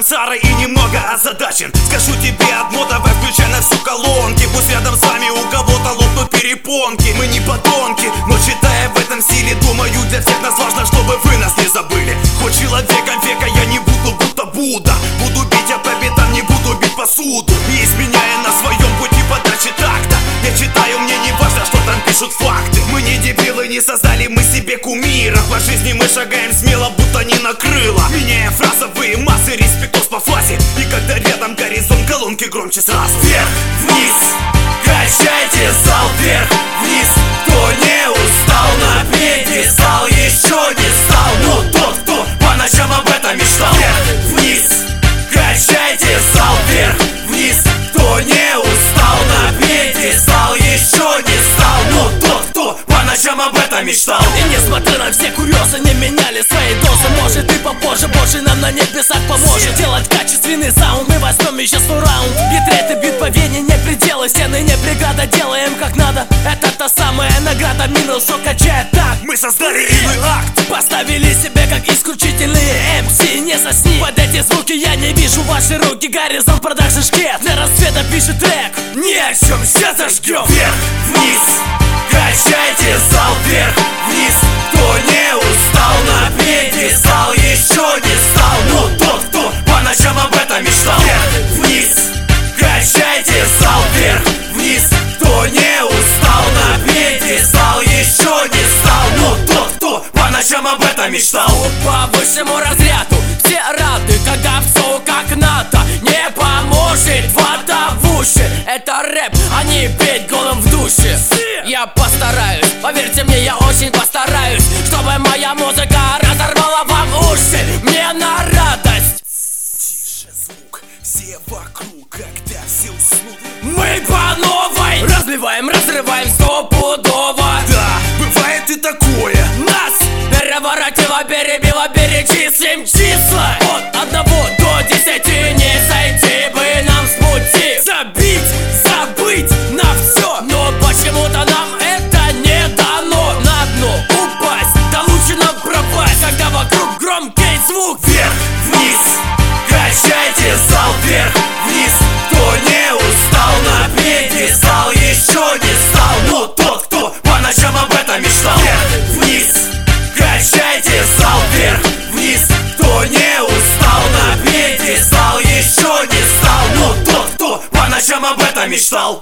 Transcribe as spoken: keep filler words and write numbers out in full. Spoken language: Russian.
сансара и немного озадачен. Скажу тебе одно, давай включай на всю колонки. Пусть рядом с вами у кого-то лопнут перепонки. Мы не подонки, но читая в этом стиле, думаю, для всех нас важно, чтобы вы нас не забыли. Хоть человеком века я не буду, будто Будда. Буду бить я по битам, не буду бить посуду. И изменяя на своем пути подачи такта, я читаю, мне не важно, что там пишут факты. Мы не дебилы, не создали мы себе кумира. По жизни мы шагаем смело, будто не накрыло. Меняя фразовые массы, респектос по фазе. И когда рядом горизонт, колонки громче сразу. Вверх, вниз, качайте зал. Вверх, вниз, кто не устал, на пьедестал еще не стал. Но тот, кто по ночам об этом мечтал. Вверх, вниз, качайте зал. Вверх, вниз, кто не устал, на пьедестал еще не стал. Но тот, кто по ночам об этом мечтал. И несмотря на все курьезы, не меняли свои дозы. Может и попозже, Божий нам на небесах поможет делать качественный саунд. Мы возьмем еще свой раунд. Битреты бьют по вене, не пределы, стены не преграда. Делаем как надо, это та самая награда. Минус, что качает так. Мы создали иной акт. Поставили себя как исключительные эм си. Не сосни, под эти звуки я не вижу ваши руки. Горизонт продакшн шкет, для рассвета пишет трек. Ни о чем, сейчас зажгем. Вверх, вниз, качайте зал. Вверх, вниз, кто не устал, на пьедестал еще не стал. Но тот, кто по ночам об этом мечтал. Вверх, вниз, качайте зал. Вверх, вниз, кто не устал, на пьедестал еще не стал. Но тот, кто по ночам об этом мечтал. По высшему разряду все рады, когда все как надо. Не поможет вода в уши. Это рэп, а не петь голым в душе. Я постараюсь, поверьте мне, я очень постараюсь, чтобы моя музыка разорвала вам уши. Мне на радость. Тише звук, все вокруг, когда все уснут. Мы по новой разбиваем, разрываем стопудово. Да, бывает и такое. Нас переворотило, перебило, перечислим числа. От одного до десяти, не сойти бы нам с пути. Забить, забыть на все, но почему-то нам это не дано. На дно упасть, да лучше нам пропасть, когда вокруг громкий звук. Вверх, вниз, качайте зал. Вверх, вниз, кто не устал, на пьедестал еще не стал. Но тот, кто по ночам об этом мечтал. Вверх, вниз, качайте зал. Вверх, вниз, кто не устал, на пьедестал еще не стал. Но тот, кто по ночам об этом мечтал.